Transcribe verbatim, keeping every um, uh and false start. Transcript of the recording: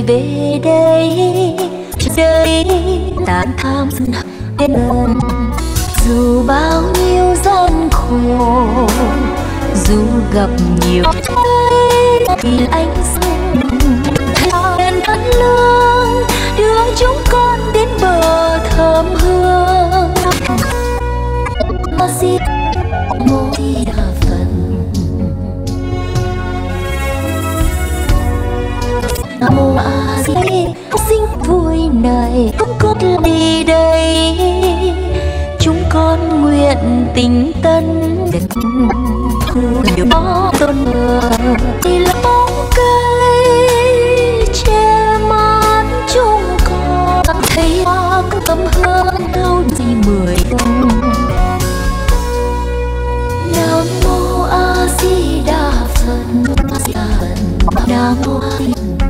về đây, đây tàn tham đến lần. Dù bao nhiêu gian khổ, dù gặp nhiều thì anh sẽ đền ơn lương đưa chúng con đến bờ thơm hương. Xin mỗi phần Nam Mô A Di sinh vui này chúng con đi đây, chúng con nguyện tình tân điều đó tôn mờ thì là bóng cây che mát chúng con thấy hoa cấm hương đâu gì mười đông. Nam Mô A Di Đà Phật, Nam Mô A Di Đà Phật.